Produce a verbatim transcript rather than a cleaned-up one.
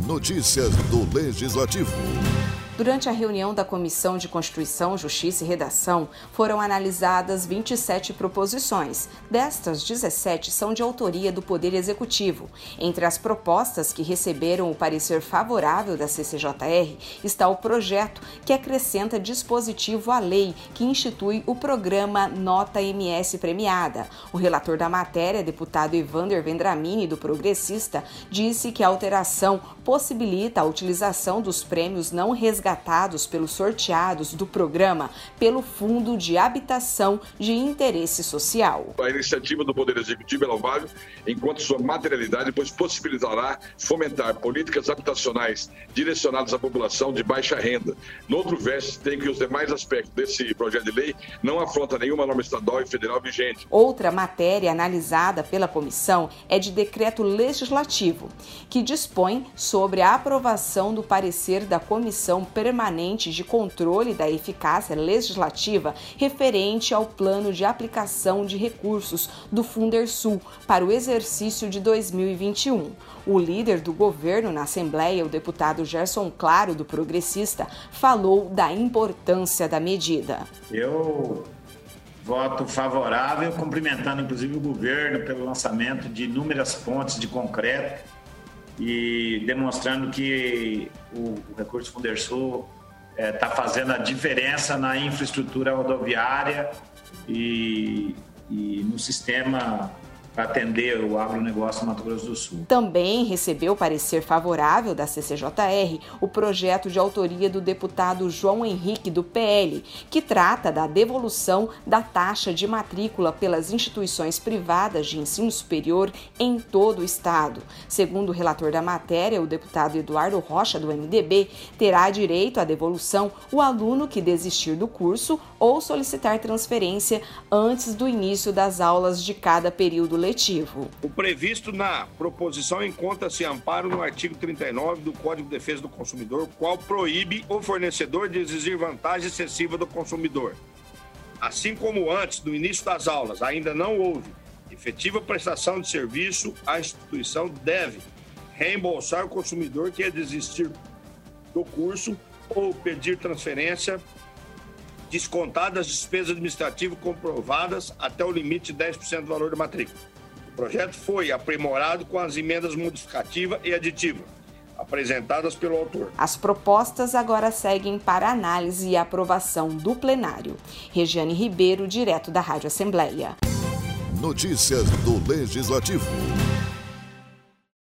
Notícias do Legislativo. Durante a reunião da Comissão de Constituição, Justiça e Redação, foram analisadas vinte e sete proposições. Destas, dezessete são de autoria do Poder Executivo. Entre as propostas que receberam o parecer favorável da C C J R está o projeto que acrescenta dispositivo à lei que institui o programa Nota M S Premiada. O relator da matéria, deputado Evander Vendramini, do Progressista, disse que a alteração possibilita a utilização dos prêmios não resgatados resgatados pelos sorteados do programa pelo Fundo de Habitação de Interesse Social. A iniciativa do Poder Executivo é louvável enquanto sua materialidade, pois possibilitará fomentar políticas habitacionais direcionadas à população de baixa renda. No outro verso, tem que os demais aspectos desse projeto de lei não afrontam nenhuma norma estadual e federal vigente. Outra matéria analisada pela comissão é de decreto legislativo, que dispõe sobre a aprovação do parecer da Comissão Permanente de Controle da Eficácia Legislativa referente ao plano de aplicação de recursos do Fundersul para o exercício de dois mil e vinte e um. O líder do governo na Assembleia, o deputado Gerson Claro, do Progressista, falou da importância da medida. Eu voto favorável, cumprimentando inclusive o governo pelo lançamento de inúmeras pontes de concreto e demonstrando que o, o recurso Fundersul está é, fazendo a diferença na infraestrutura rodoviária e, e no sistema para atender o agronegócio no Mato Grosso do Sul. Também recebeu parecer favorável da C C J R o projeto de autoria do deputado João Henrique, do P L, que trata da devolução da taxa de matrícula pelas instituições privadas de ensino superior em todo o estado. Segundo o relator da matéria, o deputado Eduardo Rocha, do M D B, terá direito à devolução o aluno que desistir do curso ou solicitar transferência antes do início das aulas de cada período letivo. O previsto na proposição encontra-se amparo no artigo trinta e nove do Código de Defesa do Consumidor, qual proíbe o fornecedor de exigir vantagem excessiva do consumidor. Assim como antes do início das aulas ainda não houve efetiva prestação de serviço, a instituição deve reembolsar o consumidor que desistir do curso ou pedir transferência, descontadas as despesas administrativas comprovadas até o limite de dez por cento do valor da matrícula. O projeto foi aprimorado com as emendas modificativa e aditiva, apresentadas pelo autor. As propostas agora seguem para análise e aprovação do plenário. Regiane Ribeiro, direto da Rádio Assembleia. Notícias do Legislativo.